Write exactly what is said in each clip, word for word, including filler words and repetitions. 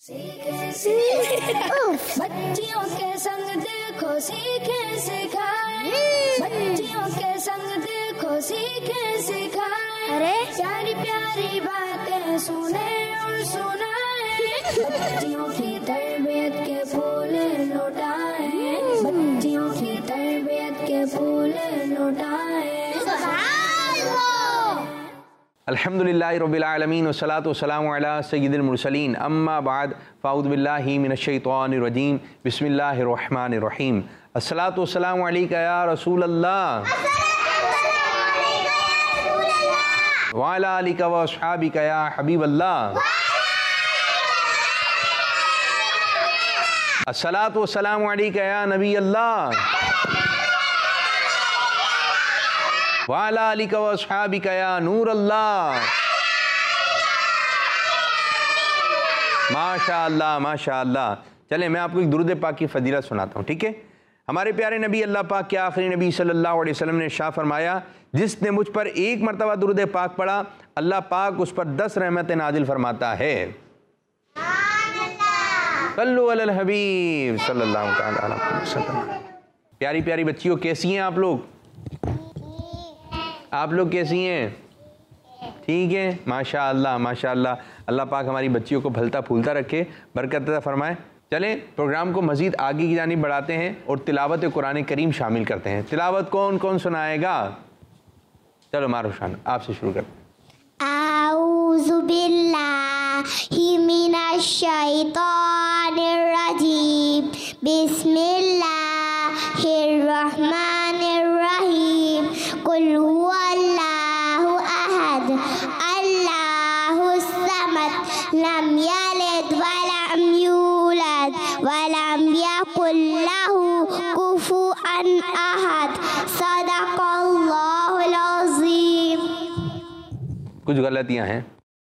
बच्चियों के संग देखो सीखे सिखाए, बच्चियों के संग देखो सीखे सिखाए, अरे प्यारी प्यारी बातें सुने और सुनाए, बच्चियों की तरबियत के फूल लुटाए, बच्चियों की तरबियत के फूल लुटाए। अल्हम्दुलिल्लाहि रब्बिल आलमीन वस्सलातु वस्सलामु अला सय्यिदिल मुरसलीन अम्मा बाद फ़अऊज़ु बिल्लाहि मिनश शैतानिर रजीम बिस्मिल्लाहिर रहमानिर रहीम अस्सलातु वस्सलामु अलैका या रसूल अल्लाह व अला आलिका व अस्हाबिका या हबीब अल्लाह अस्सलातु वस्सलामु अलैका या नबी अल्लाह वाला अलिका व अस्हाबिका या नूर अल्लाह। माशा अल्लाह माशा अल्लाह। चले मैं आपको एक दुरूद पाक की फजीलत सुनाता हूँ, ठीक है। हमारे प्यारे नबी अल्लाह पाक के आखिरी नबी सल्लल्लाहु अलैहि वसल्लम ने इरशाद फरमाया, जिसने मुझ पर एक मरतबा दुरूद पाक पढ़ा अल्लाह पाक उस पर दस रहमतें नाजिल फरमाता है। सल्लु अलल हबीब सल्लल्लाहु अलैहि वसल्लम। प्यारी प्यारी बच्चियों, कैसी हैं आप लोग? आप लोग कैसी हैं? ठीक है, माशा अल्लाह माशा अल्लाह। अल्लाह पाक हमारी बच्चियों को फलता फूलता रखे, बरकत अता फरमाए। चलें प्रोग्राम को मज़ीद आगे की जानिब बढ़ाते हैं और तिलावत कुरान करीम शामिल करते हैं। तिलावत कौन कौन सुनाएगा? चलो मारूशान आपसे शुरू करते हैं। आऊज़ु बिल्लाहि मिनश शैतानिर रजीम बिस्मिल्लाहिर रहमानिर रहीम कुल हुवल्लाहु अहद अल्लाहुस समद लम यलिद वलम यूलद वलम यकुल लहू कुफुअन अहद सदक़ल्लाहुल अज़ीम। कुछ गलतियां हैं,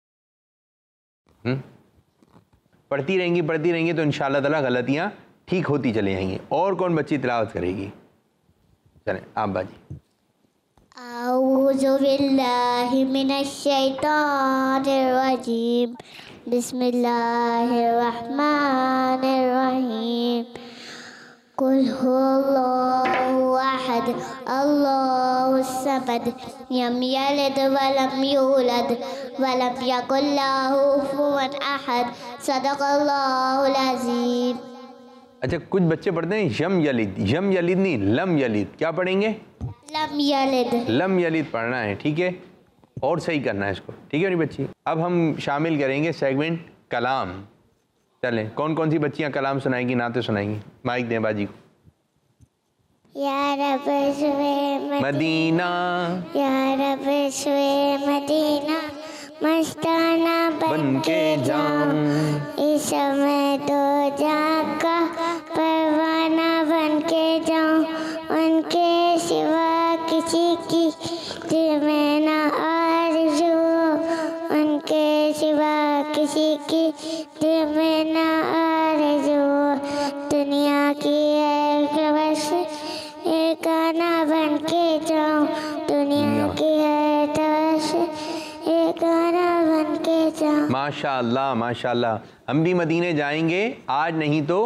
पढ़ती रहेंगी पढ़ती रहेंगी तो इंशाअल्लाह ताला गलतियां ठीक होती चली जाएंगी। और कौन बच्ची तिलावत करेगी? चलें आप बाजी। आऊज़ु बिल्लाहि मिनश शैतानिर रजीम बिस्मिल्लाहिर रहमानिर रहीम कुल हुवल्लाहु अहद अल्लाहुस समद लम यलिद वलम यूलद वलम यकुल लहू कुफुअन अहद सदक़ल्लाहुल अज़ीम। अच्छा, कुछ बच्चे पढ़ते हैं यम यलिद, यम यलिद नहीं लम यलिद। क्या पढ़ेंगे? लम यलिद। लम यलिद पढ़ना है, ठीक है, और सही करना है इसको, ठीक है मेरी बच्ची। अब हम शामिल करेंगे सेगमेंट कलाम। चलें कौन कौन सी बच्चियां कलाम सुनाएंगी, नाते सुनाएंगी? माइक दें बाजी को। या रब शुए मदीना या रब शुए मदीना मस्ताना बन के जाऊं, इस समय तो जाका परवाना बन के जाऊं, उनके सिवा किसी की दिल में ना आरज़ू, उनके सिवा किसी की दिल में ना आरज़ू, दुनिया की एक बस एक गाना बन के जाऊं, दुनिया की है तवस एक गाना बन के जाऊं। माशा अल्लाह माशा अल्लाह। हम भी मदीने जाएंगे, आज नहीं तो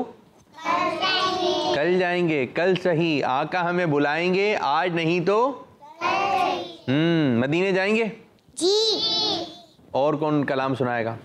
कल जाएंगे। कल सही, आका हमें बुलाएंगे, आज नहीं तो हम्म मदीने जाएंगे जी। और कौन कलाम सुनाएगा?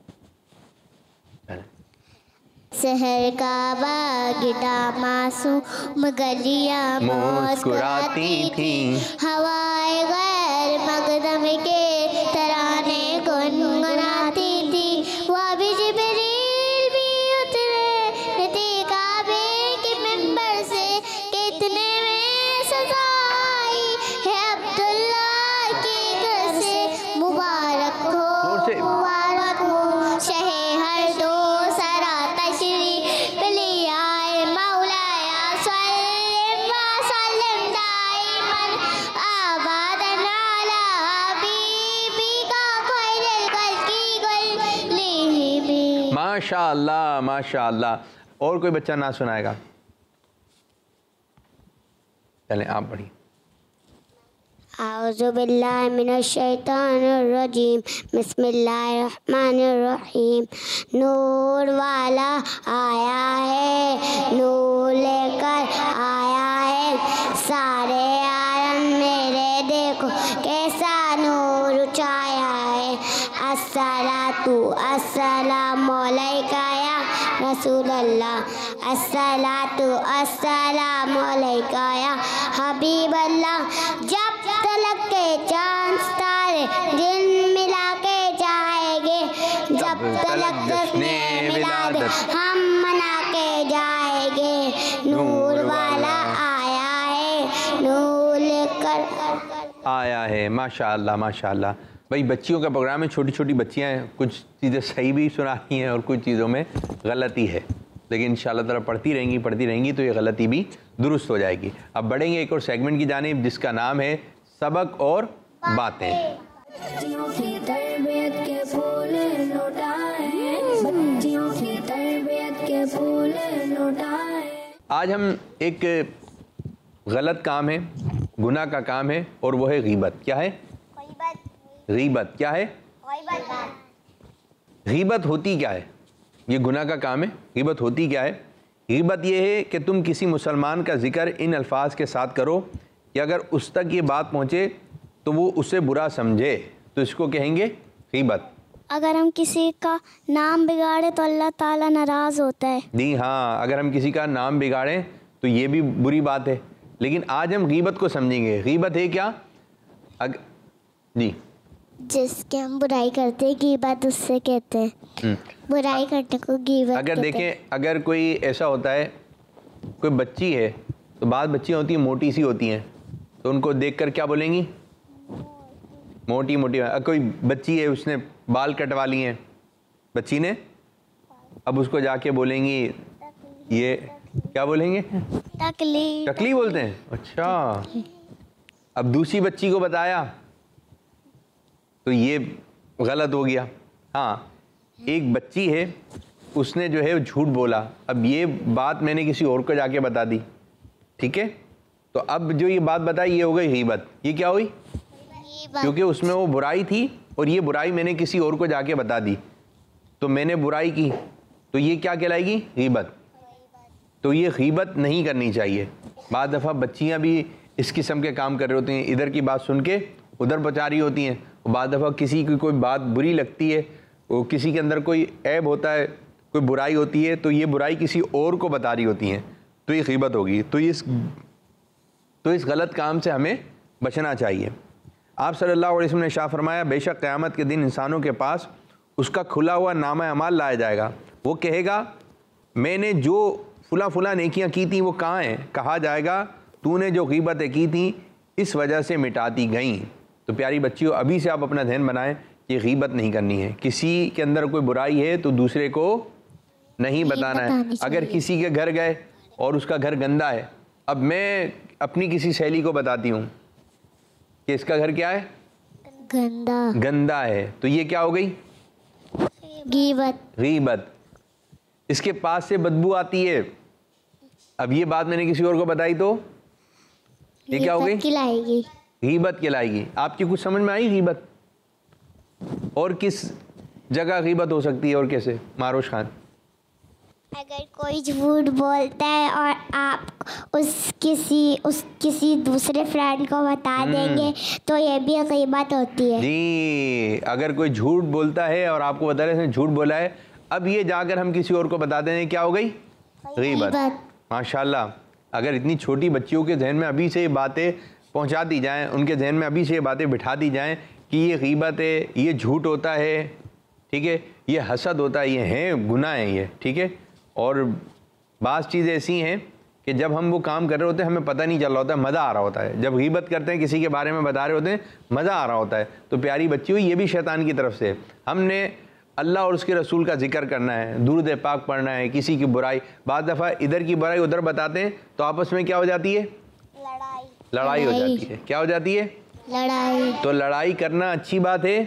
शहर का बागिटा मासूम गलियां मुस्कुराती थी, हवाएं गैर मकदम के तराने गुनगुनाती थी, वह भी जिब्रील भी उतरे थे काबे के मिंबर से, कितने में सजाई है अब्दुल्ला के घर से, मुबारक हो मुबारक हो शहे हर दो सरा तशरीफ ले आए, मौलाया सल्लिम व सल्लिम दाइमन आबादन अला हबीबिका खैरुल खल्क़ि कुल्लिहिम। माशा अल्लाह माशा अल्लाह। और कोई बच्चा ना सुनाएगा? चलें आप पढ़िए। आऊज़ु बिल्लाहि मिनश शैतानिर रजीम बिस्मिल्लाहिर रहमानिर रहीम। नूर वाला आया है, नूर लेकर आया है, सारे आलम मेरे देखो कैसा नूर उठाया है। अस्सलातु अस्सलामु अलैका या रसूल अल्लाह, अस्सलातु अस्सलामु अलैका या हबीब अल्लाह। जब तलक के चांद तारे दिन मिला के जाएंगे, जब तलक जश्ने मिलादत हम मना के जाएंगे। नूर वाला आया है, नूर लेकर आया है। माशाअल्लाह माशाअल्लाह। भाई बच्चियों का प्रोग्राम है, छोटी छोटी बच्चियां हैं, कुछ चीज़ें सही भी सुना रही हैं और कुछ चीज़ों में गलती है, लेकिन इंशाअल्लाह ताला पढ़ती रहेंगी पढ़ती रहेंगी तो ये गलती भी दुरुस्त हो जाएगी। अब बढ़ेंगे एक और सेगमेंट की जानिब जिसका नाम है सबक और बातें। बच्चियों की तरबियत के फूल लुटाए, बच्चियों की तरबियत के फूल लुटाए। आज हम एक गलत काम है, गुनाह का काम है और वो है गीबत। क्या है? गीबत। क्या है? गीबत होती क्या है? ये गुनाह का काम है। गीबत होती क्या है? गीबत ये है कि तुम किसी मुसलमान का जिक्र इन अल्फाज के साथ करो कि अगर उस तक ये बात पहुँचे तो वो उससे बुरा समझे, तो इसको कहेंगे गीबत। अगर हम किसी का नाम बिगाड़े तो अल्लाह ताला नाराज़ होता है। जी हाँ, अगर हम किसी का नाम बिगाड़ें तो ये भी बुरी बात है, लेकिन आज हम गीबत को समझेंगे। गीबत है क्या? अग... जी, जिसके हम बुराई करते हैं गीबत उससे कहते हैं, बुराई करने को गीबत। अगर देखें, अगर कोई ऐसा होता है, कोई बच्ची है तो बाद बच्चियाँ होती हैं मोटी सी होती हैं, तो उनको देखकर क्या बोलेंगी? मोटी मोटी। कोई बच्ची है उसने बाल कटवा लिए हैं बच्ची ने, अब उसको जाके बोलेंगी ये क्या बोलेंगे? टकली। टकली बोलते हैं। अच्छा, अब दूसरी बच्ची को बताया तो ये गलत हो गया। हाँ, एक बच्ची है उसने जो है झूठ बोला, अब ये बात मैंने किसी और को जाके बता दी, ठीक है, तो अब जो ये बात बताई ये हो गई गीबत। ये क्या हुई? क्योंकि उसमें वो बुराई थी और ये बुराई मैंने किसी और को जाके बता दी, तो मैंने बुराई की, तो ये क्या कहलाएगी? गीबत। तो ये गीबत नहीं करनी चाहिए। बाद दफ़ा बच्चियाँ भी इस किस्म के काम कर रहे होते हैं, इधर की बात सुन के उधर पहुँचा रही होती हैं। बाद दफ़ा किसी की कोई बात बुरी लगती है, वो किसी के अंदर कोई ऐब होता है, कोई बुराई होती है, तो ये बुराई किसी और को बता रही होती हैं, तो ये गीबत होगी। तो इस तो इस गलत काम से हमें बचना चाहिए। आप सल्लल्लाहु अलैहि वसल्लम ने शाह फरमाया, बेशक क़यामत के दिन इंसानों के पास उसका खुला हुआ नामा अमाल लाया जाएगा। वो कहेगा मैंने जो फुला फुला नेकियां की थी वो कहाँ हैं? कहा जाएगा तूने जो गीबतें की थी इस वजह से मिटाती गईं। तो प्यारी बच्चियों, अभी से आप अपना ध्यान बनाएं कि गीबत नहीं करनी है। किसी के अंदर कोई बुराई है तो दूसरे को नहीं बताना है। अगर किसी के घर गए और उसका घर गंदा है, अब मैं अपनी किसी सहेली को बताती हूँ कि इसका घर क्या है? गंदा गंदा है, तो ये क्या हो गई? गीबत। गीबत। इसके पास से बदबू आती है, अब ये बात मैंने किसी और को बताई तो ये क्या हो गई? खिलाएगी। गीबत कहलाएगी। आपकी कुछ समझ में आई गीबत? और किस जगह गीबत हो सकती है और कैसे? मारोश खान। अगर कोई झूठ बोलता है और आप उस किसी उस किसी दूसरे फ्रेंड को बता देंगे तो ये भी गीबत होती है। जी, अगर कोई झूठ बोलता है और आपको बता रहे हैं झूठ बोला है, अब ये जाकर हम किसी और को बता दें, क्या हो गई? गीबत। माशाल्लाह, अगर इतनी छोटी बच्चियों के जहन में अभी से ये बातें पहुंचा दी जाएं, उनके जहन में अभी से ये बातें बिठा दी जाएं कि ये गीबत है, ये झूठ होता है, ठीक है, ये हसद होता है, ये है गुनाह है ये, ठीक है। और बाज़ चीज़ें ऐसी हैं कि जब हम वो काम कर रहे होते हैं हमें पता नहीं चल रहा होता है, मज़ा आ रहा होता है। जब गीबत करते हैं, किसी के बारे में बता रहे होते हैं, मज़ा आ रहा होता है। तो प्यारी बच्चियों, ये भी शैतान की तरफ से, हमने अल्लाह और उसके रसूल का जिक्र करना है, दुरूद पाक पढ़ना है, किसी की बुराई, बाद दफ़ा इधर की बुराई उधर बताते हैं तो आपस में क्या हो जाती है? लड़ाई। लड़ाई हो जाती है। क्या हो जाती है? लड़ाई। तो लड़ाई करना अच्छी बात है?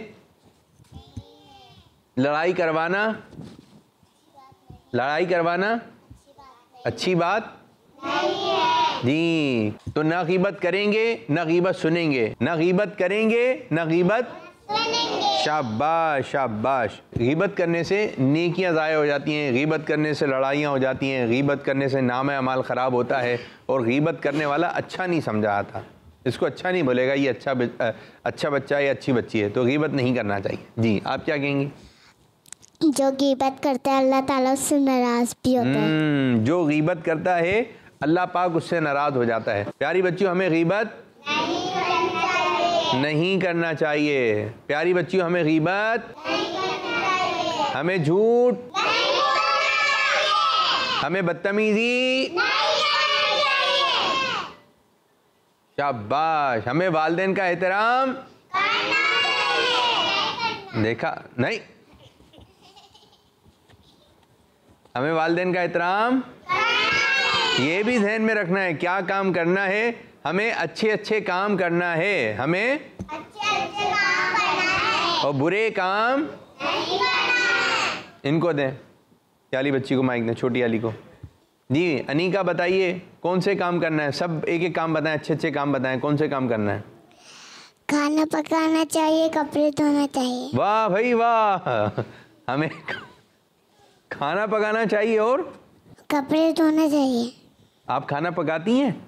लड़ाई करवाना लड़ाई करवाना अच्छी बात नहीं है। जी, तो ना गीबत करेंगे ना गीबत सुनेंगे, ना गीबत करेंगे ना गीबत सुनेंगे। शाबाश शाबाश। गीबत करने से नेकियां ज़ाया हो जाती हैं, गीबत करने से लड़ाइयाँ हो जाती हैं, गीबत करने से नाम अमाल ख़राब होता है, और गीबत करने वाला अच्छा नहीं समझा आता, इसको अच्छा नहीं बोलेगा ये अच्छा अच्छा बच्चा है, अच्छी बच्ची है, तो गीबत नहीं करना चाहिए। जी, आप क्या कहेंगी? जो गीबत करता है अल्लाह ताला उससे नाराज भी होता है। जो गीबत करता है अल्लाह पाक उससे नाराज हो जाता है। प्यारी बच्चियों, हमें गीबत नहीं करना चाहिए, नहीं करना चाहिए। प्यारी बच्चियों, हमें गीबत नहीं करना चाहिए, हमें झूठ नहीं बोलना चाहिए, हमें बदतमीजी नहीं करनी चाहिए। शाबाश। हमें वालिदैन का एहतराम करना चाहिए। देखा नहीं, हमें वालिदैन का एहतराम ये भी ध्यान में रखना है। क्या काम करना है? हमें अच्छे अच्छे काम करना है, हमें अच्छे अच्छे काम करना है, और बुरे काम नहीं करना है। इनको दें, प्याली बच्ची को माइक दें, छोटी वाली को। जी, अनीका बताइए कौन से काम करना है? सब एक एक काम बताएं, अच्छे अच्छे काम बताएं, कौन से काम करना है? खाना पकाना चाहिए, कपड़े धोना चाहिए। वाह भाई वाह। हमें खाना पकाना चाहिए और कपड़े धोना चाहिए। आप खाना पकाती हैं?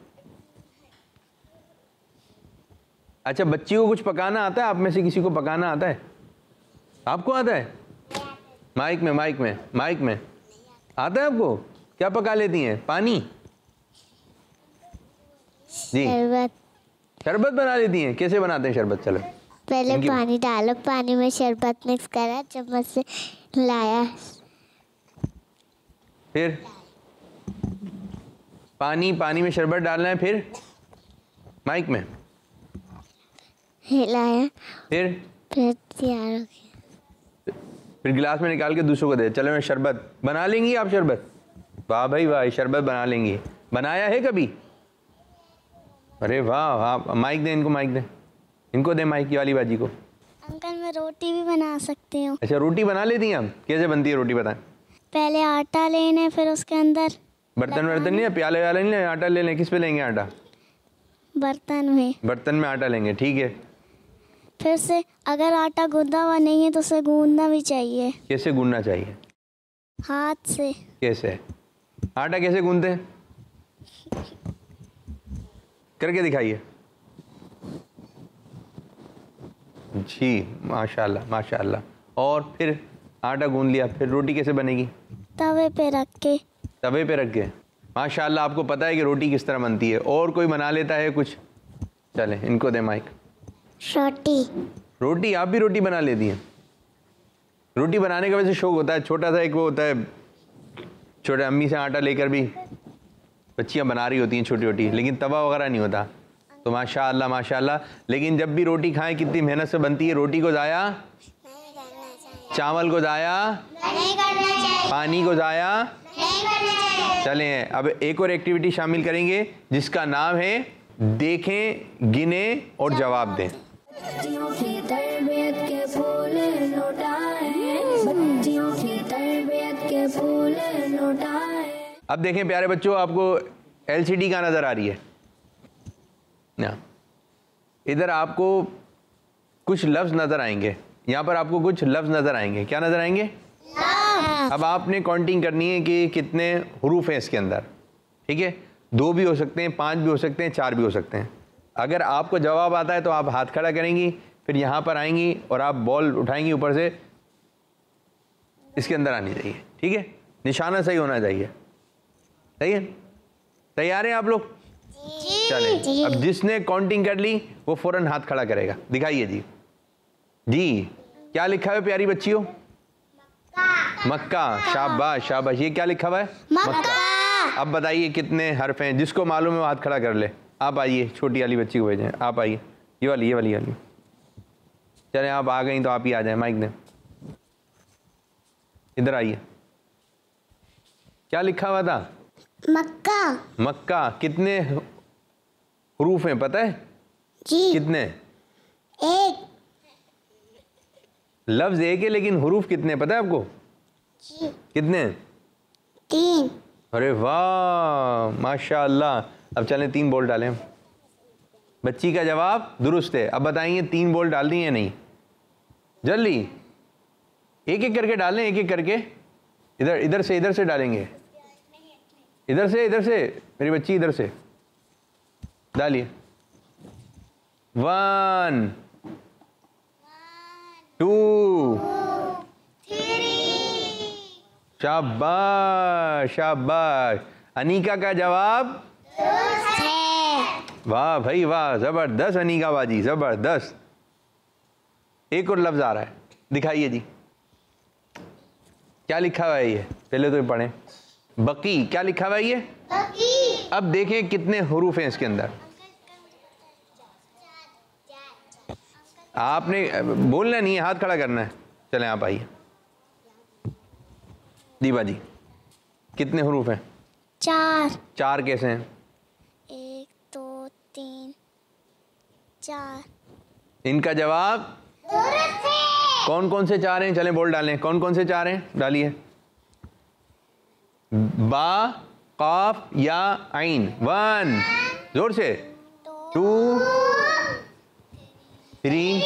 अच्छा, बच्चियों को कुछ पकाना आता है? आप में से किसी को पकाना आता है? आपको आता है? माइक में माइक में माइक में आता है आपको? क्या पका लेती हैं? पानी? जी, शरबत। शरबत बना लेती हैं? कैसे बनाते हैं शरबत? चलो, पहले पानी डालो, पानी में शरबत मिक्स करा, चम्मच से लाया, फिर पानी पानी में शरबत डालना है, फिर माइक में हिलाया, फिर फिर तैयार हो गया। फिर गिलास में निकाल के दूसरों को दे। चलो, मैं शरबत बना लेंगी आप? शरबत, वाह भाई वाह, शरबत बना लेंगी। बनाया है कभी? अरे वाह। आप माइक दें इनको, माइक दें इनको, दें माइक वाली बाजी को। अंकल, मैं रोटी भी बना सकती हूँ। अच्छा, रोटी बना लेती हैं आप? कैसे बनती है रोटी बताएं? पहले आटा लेने, फिर उसके अंदर बर्तन वर्तन नहीं है, प्याले वाले नहीं, आटा ले लें। किस पे लेंगे आटा? बर्तन में। बर्तन में आटा लेंगे, ठीक है। फिर से अगर आटा गूंदा हुआ नहीं है तो उसे गूंदना भी चाहिए। कैसे गूंदना चाहिए? हाथ से। कैसे? आटा कैसे गूंदते हैं? करके दिखाइए। जी, माशाल्लाह माशाल्लाह। और फिर आटा गूंद लिया, फिर रोटी कैसे बनेगी? तवे पे रख के। तवे पे रख के। माशाल्लाह, आपको पता है कि रोटी किस तरह बनती है। और कोई बना लेता है कुछ? चले, इनको दे माइक। रोटी। रोटी? आप भी रोटी बना लेती हैं? रोटी बनाने का वैसे शौक होता है, छोटा सा एक वो होता है, छोटे अम्मी से आटा लेकर भी बच्चियाँ बना रही होती हैं छोटी छोटी, लेकिन तवा वगैरह नहीं होता। तो माशाल्लाह माशाल्लाह। लेकिन जब भी रोटी खाएं कितनी मेहनत से बनती है। रोटी को ज़ाया नहीं करना चाहिए, चावल को ज़ाया नहीं करना चाहिए, पानी को ज़ाया नहीं करना चाहिए। चलें, अब एक और एक्टिविटी शामिल करेंगे जिसका नाम है देखें, गिने और जवाब दें। बच्चियों की तरबियत के फूल लौटाए, बच्चियों की तरबियत के फूल लौटाए। अब देखें प्यारे बच्चों, आपको एलसीडी का नज़र आ रही है ना? इधर आपको कुछ लफ्ज़ नज़र आएंगे, यहाँ पर आपको कुछ लफ्ज़ नज़र आएंगे। क्या नज़र आएंगे? अब आपने काउंटिंग करनी है कि कितने हरूफ हैं इसके अंदर, ठीक है? दो भी हो सकते हैं, पांच भी हो सकते हैं, चार भी हो सकते हैं। अगर आपको जवाब आता है तो आप हाथ खड़ा करेंगी, फिर यहाँ पर आएंगी और आप बॉल उठाएंगी ऊपर से, इसके अंदर आनी चाहिए, ठीक है? निशाना सही होना चाहिए, सही है? तैयार हैं आप लोग? चलें, अब जिसने काउंटिंग कर ली वो फौरन हाथ खड़ा करेगा। दिखाइए जी। जी, क्या लिखा है प्यारी बच्चियों? मक्का। शाबाश शाबाश। ये क्या लिखा हुआ है? मक्का। अब बताइए कितने हर्फ हैं? जिसको मालूम है वो हाथ खड़ा कर ले। आप आइए, छोटी वाली बच्ची को भेजें। आप आइए, ये वाली ये वाली वाली चलें, आप आ गई तो आप ही आ जाएं। माइक दें, इधर आइए। क्या लिखा हुआ था? मक्का। मक्का। कितने हरूफ हैं पता है? जी। कितने? एक। लफ्ज एक है लेकिन हरूफ कितने पता है आपको? जी। कितने? तीन। अरे वाह माशाअल्लाह। अब चलें तीन बॉल डालें। बच्ची का जवाब दुरुस्त है। अब बताइए तीन बॉल डाल दी या नहीं? जल्दी एक एक करके डालें, एक एक करके। इधर इधर से इधर से डालेंगे, इधर से इधर से मेरी बच्ची इधर से डालिए। वन, टू, शाबाश शाबाश। अनीका का जवाब वाह भाई वाह, जबरदस्त अनीका बाजी, जबरदस्त। एक और लफ्ज आ रहा है, दिखाइए जी। क्या लिखा हुआ है ये? पहले तो पढ़ें। बकी, क्या लिखा हुआ है ये? बकी। अब देखें कितने हुरूफ हैं इसके अंदर। आपने बोलना नहीं है, हाथ खड़ा करना है। चलें आप आइए। दीवा जी, कितने हुरूफ हैं? चार। चार कैसे हैं? एक, दो, तीन, चार। इनका जवाब कौन कौन से चार हैं? चलें बोल डालें। कौन कौन से चार हैं? डालिए। बा, काफ या आइन। वन, जोर से। Two, three,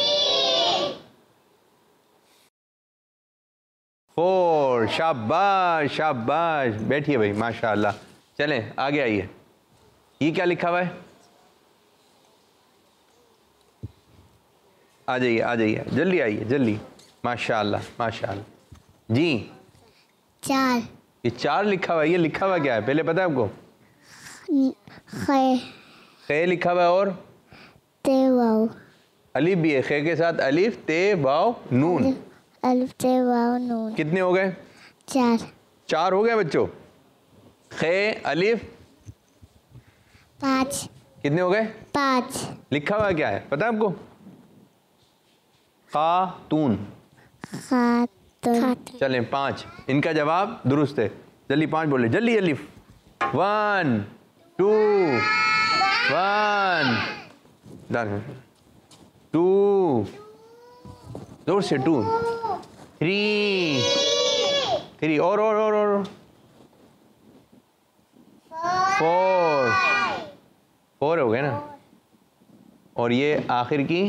four. शाबाश शाबाश। बैठिए भाई, माशाल्लाह। चलें आगे आइए। ये क्या लिखा हुआ है? आ जाइए आ जाइए, जल्दी आइए जल्दी। माशाल्लाह माशाल्लाह जी। चार। ये चार लिखा हुआ है। ये लिखा हुआ क्या है पहले पता है आपको? खे। खे लिखा हुआ है और ते वाव। अलिफ भी है। खे के साथ अलिफ, ते, वाव, नून। अलिफ, ते, वाव, नून। कितने हो गए? चार। चार हो गए बच्चों। खे, अलिफ, पाँच। कितने हो गए? पाँच। लिखा हुआ क्या है पता है आपको? खातून। खातून। चलें पाँच। इनका जवाब दुरुस्त है। जल्दी पाँच बोले, जल्दी जल्दी। वन, टू, वन, टू, जोर से टू, थ्री, थ्री और और और और फोर, फोर हो गए ना। और ये आखिर की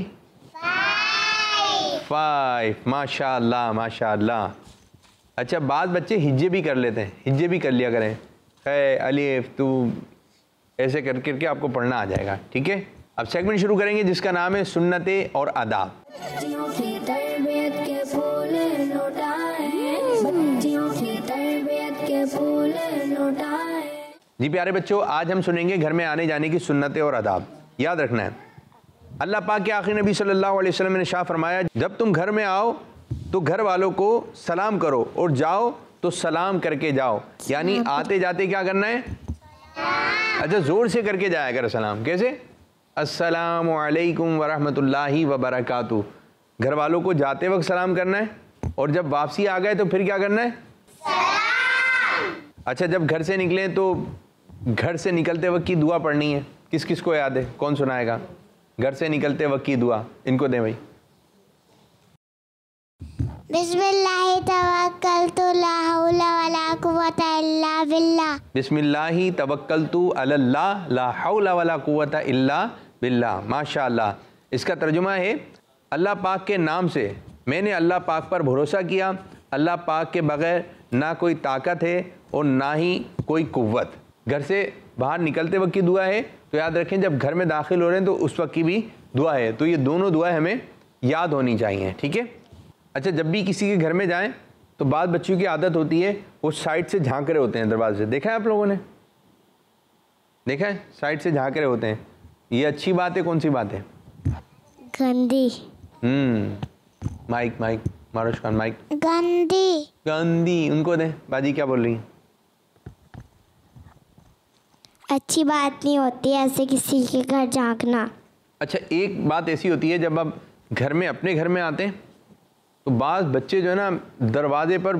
फाइव। माशाल्लाह माशाल्लाह। अच्छा, बाद बच्चे हिज्जे भी कर लेते हैं, हिज्जे भी कर लिया करें। है अलिफ तू, ऐसे कर करके आपको पढ़ना आ जाएगा। ठीक है, अब सेगमेंट शुरू करेंगे जिसका नाम है सुन्नते और आदाब। बच्चियों की तरबियत के फूल लौटाए, बच्चियों की तरबियत के फूल लौटाए। जी प्यारे बच्चों, आज हम सुनेंगे घर में आने जाने की सुन्नतें और आदाब। याद रखना है, अल्लाह पाक के आखिरी नबी सल्लल्लाहु अलैहि वसल्लम ने शाह फरमाया, जब तुम घर में आओ तो घर वालों को सलाम करो और जाओ तो सलाम करके जाओ। यानी आते जाते क्या करना है? अच्छा, जोर से करके जाया कर सलाम। कैसे? अस्सलामु अलैकुम वरहमतुल्लाहि वबरकातुहू। घर वालों को जाते वक्त सलाम करना है और जब वापसी आ गए तो फिर क्या करना है? सलाम। अच्छा, जब घर से निकले तो घर से निकलते वक्त की दुआ पढ़नी है। किस किस को याद है? कौन सुनाएगा घर से निकलते वक्त की दुआ? इनको दें भाई। बिस्मिल्लाहि तवक्कलतु ला हौला वला कुव्वता इल्ला बिल्लाह। बिस्मिल्लाहि तवक्कलतु अलल्लाह ला हौला वला कुव्वता इल्ला बिल्लाह। माशाअल्लाह। इसका तर्जुमा है, अल्लाह पाक के नाम से मैंने अल्लाह पाक पर भरोसा किया। अल्लाह पाक के बगैर ना कोई ताकत है और ना ही कोई कुव्वत। घर से बाहर निकलते वक्त की दुआ है, तो याद रखें जब घर में दाखिल हो रहे हैं तो उस वक्त की भी दुआ है। तो ये दोनों दुआएं हमें याद होनी चाहिए। ठीक है। अच्छा, जब भी किसी के घर में जाएं तो बाद बच्चों की आदत होती है वो साइड से झांक रहे होते हैं दरवाजे से। देखा है आप लोगों ने? देखा है, साइड से झांक रहे होते हैं। ये अच्छी बात है कौन सी बात है? गंदी। हम्म माइक माइक मारुश खान माइक। गंदी। गंदी उनको दे। बाजी क्या बोल रही है? अच्छी बात नहीं होती ऐसे किसी के घर झांकना। अच्छा, एक बात ऐसी होती है जब आप घर में अपने घर में आते हैं तो बाज़ बच्चे जो है ना दरवाजे पर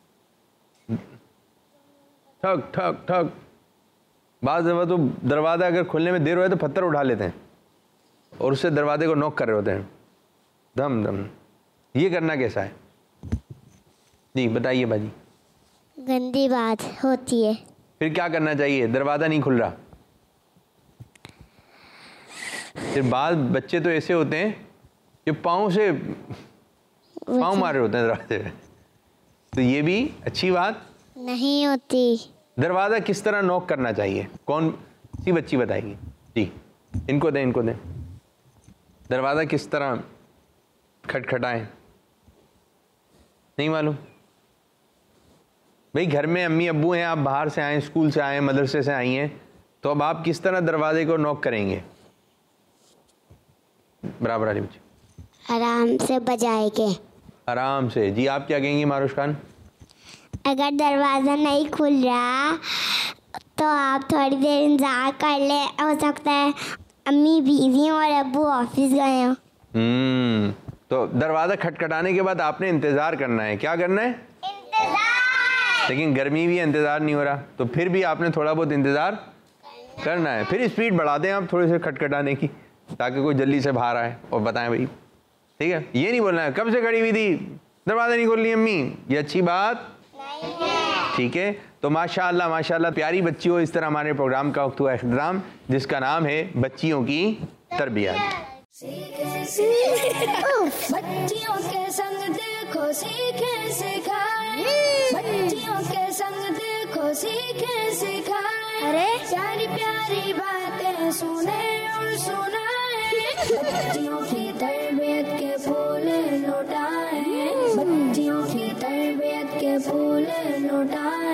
ठक ठक ठक, बाज़ दफ़ा तो दरवाज़ा अगर खुलने में देर हो तो पत्थर उठा लेते हैं और उससे दरवाजे को नॉक कर रहे होते हैं धम धम। ये करना कैसा है जी? बताइए बाजी। गंदी बात होती है। फिर क्या करना चाहिए? दरवाज़ा नहीं खुल रहा, फिर बाल बच्चे तो ऐसे होते हैं कि पाँव से पाँव मारे होते हैं दरवाजे पे, तो ये भी अच्छी बात नहीं होती। दरवाज़ा किस तरह नॉक करना चाहिए, कौन सी बच्ची बताएगी? जी, इनको दें इनको दें। दरवाज़ा किस तरह खटखटाएं? नहीं मालूम? भाई घर में अम्मी अब्बू हैं, आप बाहर से आए, स्कूल से आए, मदरसे से आई हैं, तो अब आप किस तरह दरवाजे को नॉक करेंगे? बराबर वाली बच्ची। आराम से बजाए के। आराम से। जी, आप क्या कहेंगी मारुश खान? अगर दरवाज़ा नहीं खुल रहा तो आप थोड़ी देर इंतजार कर ले, हो सकता है अम्मी बिजी और अब्बू ऑफिस गए हो। हम्म तो दरवाज़ा खटखटाने के बाद आपने इंतज़ार करना है। क्या करना है? इंतजार। लेकिन गर्मी भी है, इंतज़ार नहीं हो रहा, तो फिर भी आपने थोड़ा बहुत इंतज़ार करना है। फिर स्पीड बढ़ा दें आप थोड़ी सी खटखटाने की, ताकि कोई जल्दी से बाहर आए और बताएं भाई। ठीक है, ये नहीं बोलना है कब से खड़ी हुई थी, दरवाज़ा नहीं खोल रही अम्मी, ये अच्छी बात नहीं है। ठीक है, तो माशाअल्लाह माशाअल्लाह प्यारी बच्ची हो, इस तरह हमारे प्रोग्राम का वक्त हुआ इख्तिताम, जिसका नाम है बच्चियों की तरबियत। बच्चियों के संग देखो सीखे सिखाए, बच्चियों के संग देखो सीखे सिखाए, अरे प्यारी प्यारी बातें सुने और सुनाए, बच्चियों की तरबियत के फूल लौटाए, बच्चियों की तरबियत के फूल लौटाए।